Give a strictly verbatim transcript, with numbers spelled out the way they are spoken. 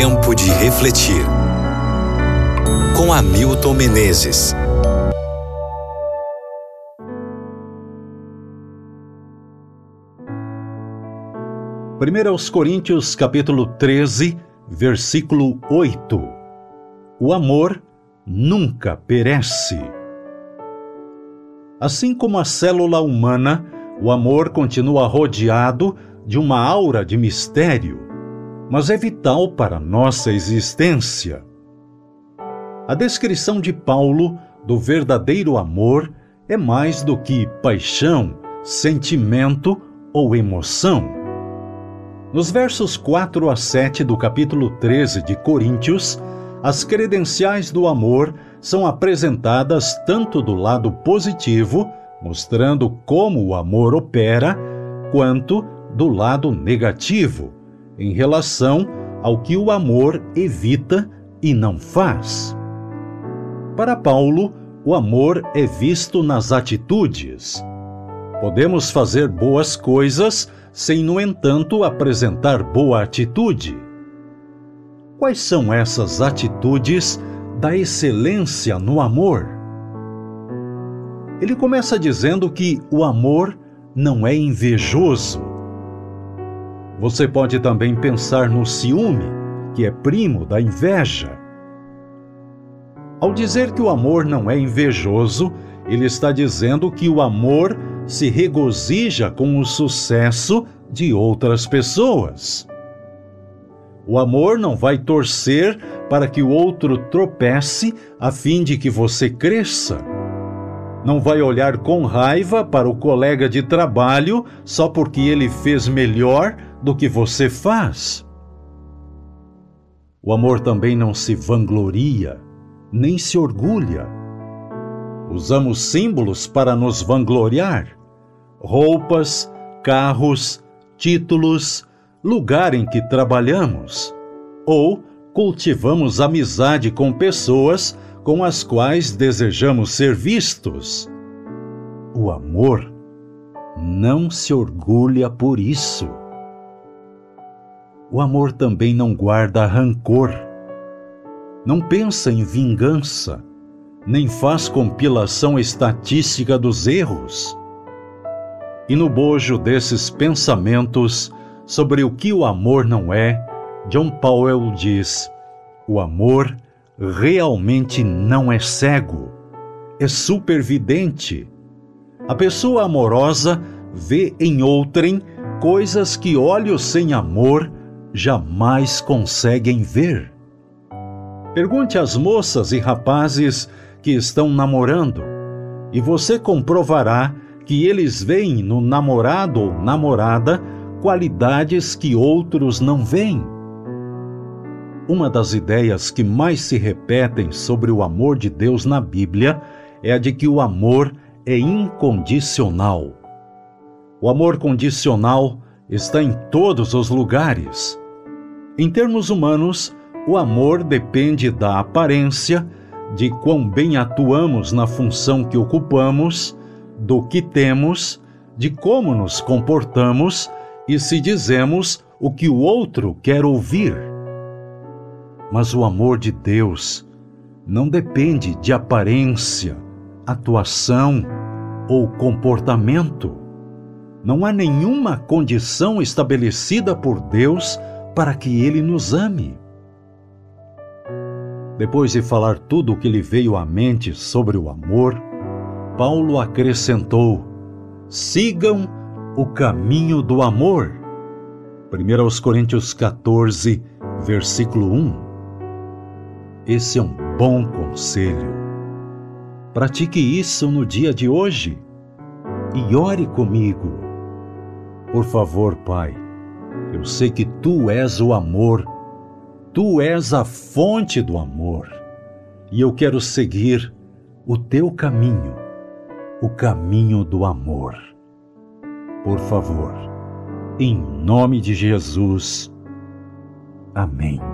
Tempo de refletir. Com Hamilton Menezes. primeira aos Coríntios, capítulo treze, versículo oito. O amor nunca perece. Assim como a célula humana, o amor continua rodeado de uma aura de mistério, mas é vital para nossa existência. A descrição de Paulo do verdadeiro amor é mais do que paixão, sentimento ou emoção. Nos versos quatro a sete do capítulo treze de Coríntios, as credenciais do amor são apresentadas tanto do lado positivo, mostrando como o amor opera, quanto do lado negativo, em relação ao que o amor evita e não faz. Para Paulo, o amor é visto nas atitudes. Podemos fazer boas coisas sem, no entanto, apresentar boa atitude. Quais são essas atitudes da excelência no amor? Ele começa dizendo que o amor não é invejoso. Você pode também pensar no ciúme, que é primo da inveja. Ao dizer que o amor não é invejoso, ele está dizendo que o amor se regozija com o sucesso de outras pessoas. O amor não vai torcer para que o outro tropece a fim de que você cresça. Não vai olhar com raiva para o colega de trabalho só porque ele fez melhor do que você faz. O amor também não se vangloria, nem se orgulha. Usamos símbolos para nos vangloriar: roupas, carros, títulos, lugar em que trabalhamos, ou cultivamos amizade com pessoas com as quais desejamos ser vistos. O amor não se orgulha por isso. O amor também não guarda rancor, não pensa em vingança, nem faz compilação estatística dos erros. E no bojo desses pensamentos sobre o que o amor não é, John Powell diz: o amor realmente não é cego, é supervidente. A pessoa amorosa vê em outrem coisas que olhos sem amor jamais conseguem ver. Pergunte às moças e rapazes que estão namorando, e você comprovará que eles veem no namorado ou namorada qualidades que outros não veem. Uma das ideias que mais se repetem sobre o amor de Deus na Bíblia é a de que o amor é incondicional. O amor condicional está em todos os lugares. Em termos humanos, o amor depende da aparência, de quão bem atuamos na função que ocupamos, do que temos, de como nos comportamos e se dizemos o que o outro quer ouvir. Mas o amor de Deus não depende de aparência, atuação ou comportamento. Não há nenhuma condição estabelecida por Deus para que Ele nos ame. Depois de falar tudo o que lhe veio à mente sobre o amor, Paulo acrescentou: sigam o caminho do amor. primeira aos Coríntios catorze, versículo um. Esse é um bom conselho. Pratique isso no dia de hoje e ore comigo. Por favor, Pai, eu sei que Tu és o amor, Tu és a fonte do amor, e eu quero seguir o Teu caminho, o caminho do amor. Por favor, em nome de Jesus. Amém.